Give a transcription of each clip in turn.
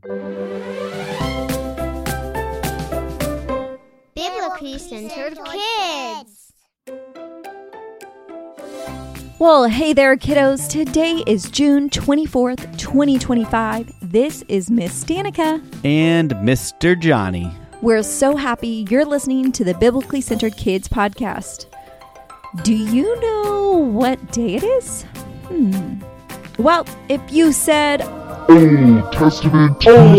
Biblically Centered Kids. Well, hey there, kiddos. Today is June 24th, 2025. This is Miss Danica. And Mr. Johnny. We're so happy you're listening to the Biblically Centered Kids podcast. Do you know what day it is? Well, if you said Old Testament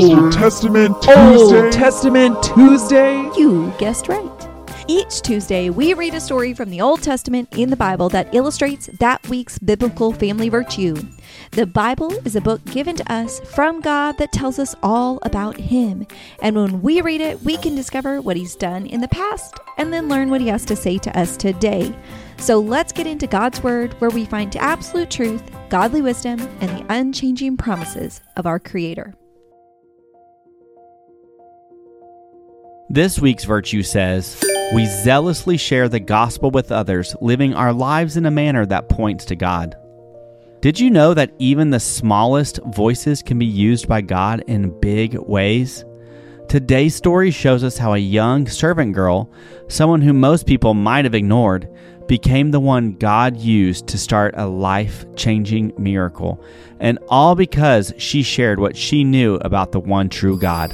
Tuesday, you guessed right. Each Tuesday, we read a story from the Old Testament in the Bible that illustrates that week's biblical family virtue. The Bible is a book given to us from God that tells us all about Him. And when we read it, we can discover what He's done in the past and then learn what He has to say to us today. So let's get into God's Word, where we find absolute truth, godly wisdom, and the unchanging promises of our Creator. This week's virtue says, we zealously share the gospel with others, living our lives in a manner that points to God. Did you know that even the smallest voices can be used by God in big ways? Today's story shows us how a young servant girl, someone who most people might have ignored, became the one God used to start a life-changing miracle, and all because she shared what she knew about the one true God.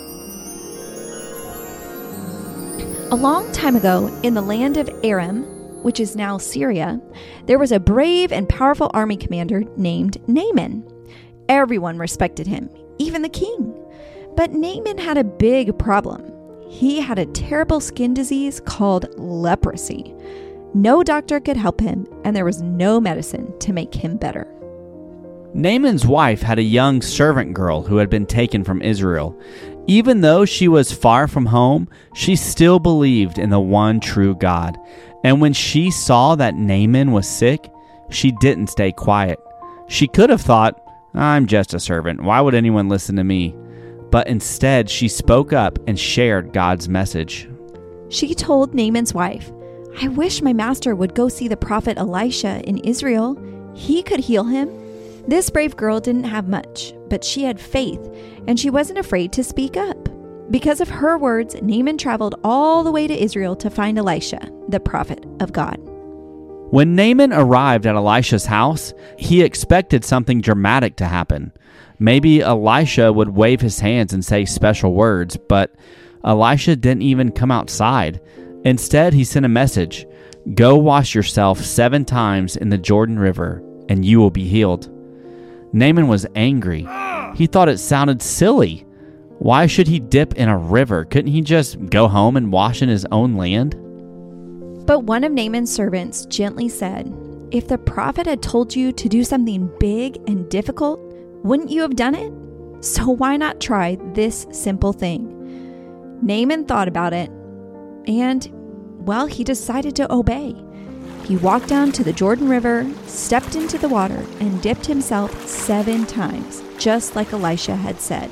A long time ago, in the land of Aram, which is now Syria, there was a brave and powerful army commander named Naaman. Everyone respected him, even the king. But Naaman had a big problem. He had a terrible skin disease called leprosy. No doctor could help him, and there was no medicine to make him better. Naaman's wife had a young servant girl who had been taken from Israel. Even though she was far from home, she still believed in the one true God. And when she saw that Naaman was sick, she didn't stay quiet. She could have thought, I'm just a servant. Why would anyone listen to me? But instead, she spoke up and shared God's message. She told Naaman's wife, I wish my master would go see the prophet Elisha in Israel. He could heal him. This brave girl didn't have much, but she had faith, and she wasn't afraid to speak up. Because of her words, Naaman traveled all the way to Israel to find Elisha, the prophet of God. When Naaman arrived at Elisha's house, he expected something dramatic to happen. Maybe Elisha would wave his hands and say special words, but Elisha didn't even come outside. Instead, he sent a message, Go wash yourself 7 times in the Jordan River, and you will be healed. Naaman was angry. He thought it sounded silly. Why should he dip in a river? Couldn't he just go home and wash in his own land? But one of Naaman's servants gently said, If the prophet had told you to do something big and difficult, wouldn't you have done it? So why not try this simple thing? Naaman thought about it, and, well, he decided to obey. He walked down to the Jordan River, stepped into the water, and dipped himself 7 times, just like Elisha had said.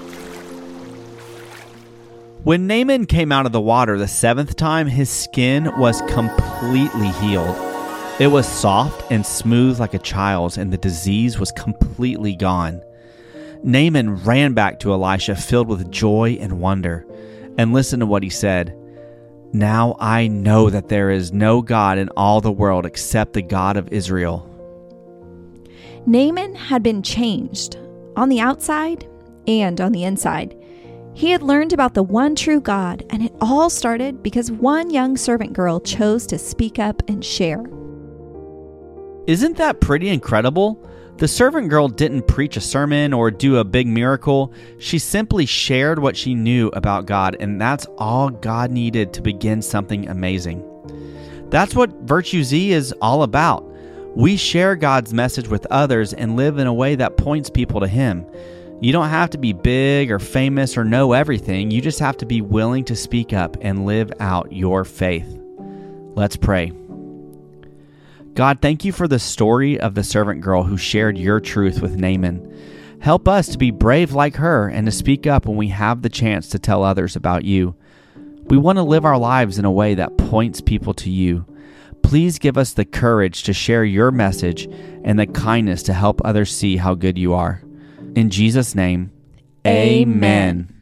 When Naaman came out of the water the 7th time, his skin was completely healed. It was soft and smooth like a child's, and the disease was completely gone. Naaman ran back to Elisha filled with joy and wonder. And listen to what he said. Now I know that there is no God in all the world except the God of Israel. Naaman had been changed on the outside and on the inside. He had learned about the one true God, and it all started because one young servant girl chose to speak up and share. Isn't that pretty incredible? The servant girl didn't preach a sermon or do a big miracle. She simply shared what she knew about God, and that's all God needed to begin something amazing. That's what Virtue Z is all about. We share God's message with others and live in a way that points people to Him. You don't have to be big or famous or know everything. You just have to be willing to speak up and live out your faith. Let's pray. God, thank you for the story of the servant girl who shared your truth with Naaman. Help us to be brave like her and to speak up when we have the chance to tell others about you. We want to live our lives in a way that points people to you. Please give us the courage to share your message and the kindness to help others see how good you are. In Jesus' name, Amen.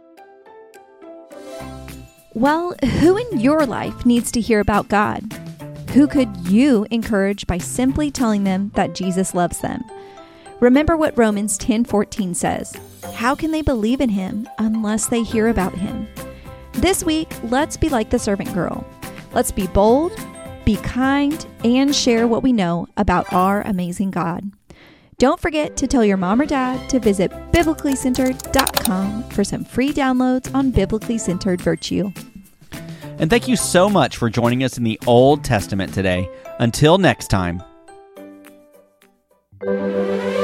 Well, who in your life needs to hear about God? Who could you encourage by simply telling them that Jesus loves them? Remember what Romans 10:14 says. How can they believe in him unless they hear about him? This week, let's be like the servant girl. Let's be bold, be kind, and share what we know about our amazing God. Don't forget to tell your mom or dad to visit biblicallycentered.com for some free downloads on biblically centered virtue. And thank you so much for joining us in the Old Testament today. Until next time.